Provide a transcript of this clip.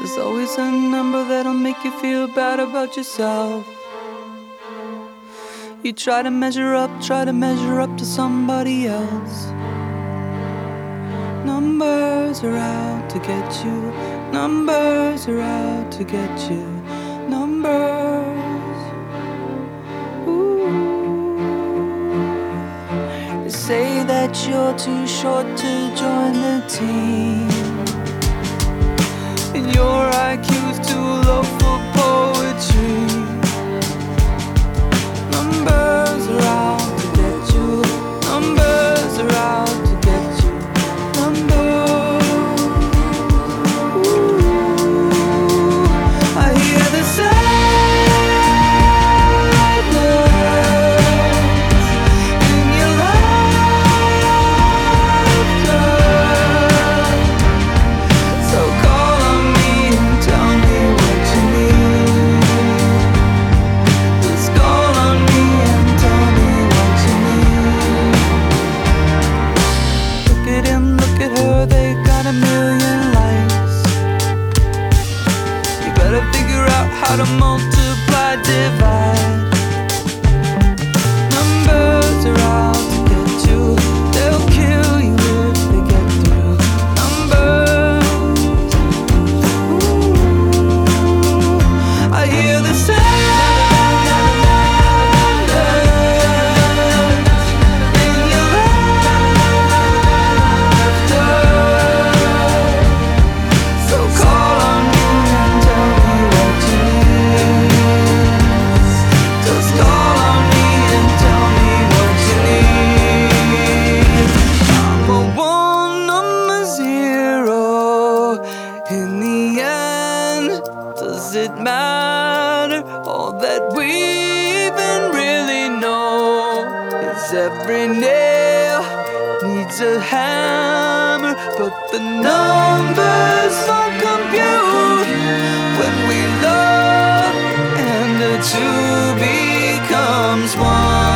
There's always a number that'll make you feel bad about yourself. You try to measure up to somebody else. Numbers are out to get you. Numbers are out to get you. Numbers. Ooh. They say that you're too short to join the team, and your IQ's too low for poetry. Numbers are out to get you. Numbers are out to get you. Numbers. Ooh. I hear the sadness in your laughter. So call on me and tell me what you need. Just call on me and tell me what you need. Look at him, look at her, they got a million likes. You better figure out how to multiply, divide. Numbers are out to get you. They'll kill you if they get through. Numbers. Ooh. I hear the sadness in your laughter. So call on me and tell me what you need. Just call on me and tell me what you need. I'm a 1, I'm a 0. In the end, does it matter? All that we even really know is every nail needs a hammer, but the numbers won't compute when we love and the two becomes one.